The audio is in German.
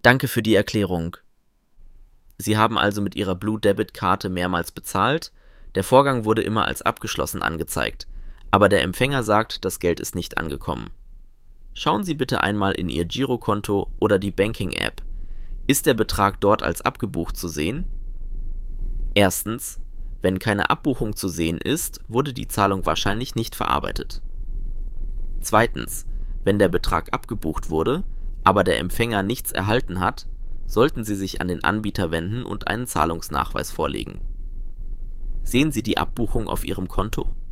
Danke für die Erklärung. Sie haben also mit Ihrer Blue Debit Karte mehrmals bezahlt. Der Vorgang wurde immer als abgeschlossen angezeigt, aber der Empfänger sagt, das Geld ist nicht angekommen. Schauen Sie bitte einmal in Ihr Girokonto oder die Banking-App. Ist der Betrag dort als abgebucht zu sehen? Erstens, wenn keine Abbuchung zu sehen ist, wurde die Zahlung wahrscheinlich nicht verarbeitet. Zweitens, wenn der Betrag abgebucht wurde, aber der Empfänger nichts erhalten hat, sollten Sie sich an den Anbieter wenden und einen Zahlungsnachweis vorlegen. Sehen Sie die Abbuchung auf Ihrem Konto?